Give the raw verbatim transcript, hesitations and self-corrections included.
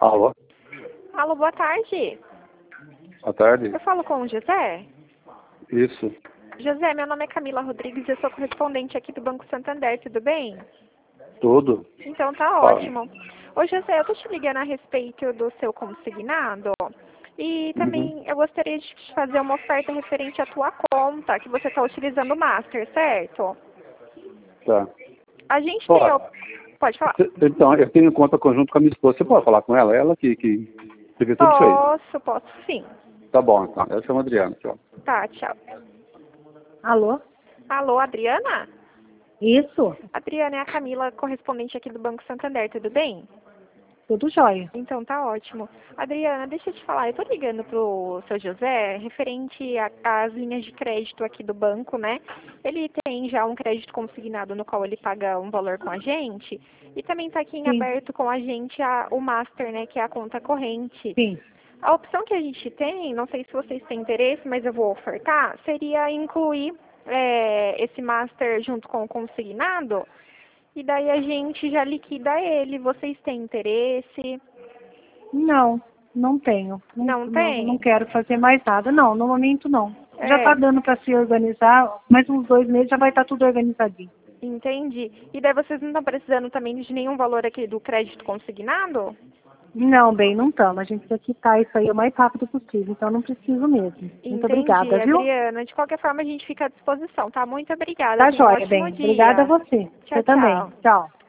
Alô? Alô, boa tarde. Boa tarde. Eu falo com o José? Isso. José, meu nome é Camila Rodrigues e eu sou correspondente aqui do Banco Santander, tudo bem? Tudo? Então tá Fala. ótimo. Ô José, eu tô te ligando a respeito do seu consignado e também Uhum. eu gostaria de te fazer uma oferta referente à tua conta, que você está utilizando o Master, certo? Tá. A gente tem... Ó, a- Pode falar. então, eu tenho conta conjunto com a minha esposa. Você pode falar com ela? Ela que, que, que vê tudo isso aí. Posso, posso sim. Tá bom, então. Ela chama Adriana, tchau. Tá, tchau. Alô? Alô, Adriana? Isso, Adriana é a Camila, correspondente aqui do Banco Santander, tudo bem? tudo jóia. Então tá ótimo. Adriana, deixa eu te falar, eu tô ligando pro seu José referente a- às linhas de crédito aqui do banco, né? Ele tem já um crédito consignado no qual ele paga um valor com a gente e também tá aqui em Sim, aberto com a gente a- o Master, né, que é a conta corrente. sim. A opção que a gente tem, não sei se vocês têm interesse, mas eu vou ofertar, seria incluir é, esse Master junto com o consignado e daí a gente já liquida ele. Vocês têm interesse? Não, não tenho. Não, Não não, não tem? quero fazer mais nada. Não, no momento não. Já É, tá dando para se organizar, mais uns dois meses já vai estar tudo organizadinho. entendi. E daí vocês não estão precisando também de nenhum valor aqui do crédito consignado? Não, bem, não estamos. A gente quer quitar isso aí o mais rápido possível, então não preciso mesmo. Muito Entendi, obrigada, viu? Adriana. De qualquer forma, a gente fica à disposição, tá? Muito obrigada. Tá Tenha um jóia, ótimo bem. Obrigada a dia. você. Tchau, Você também. tchau. Tchau.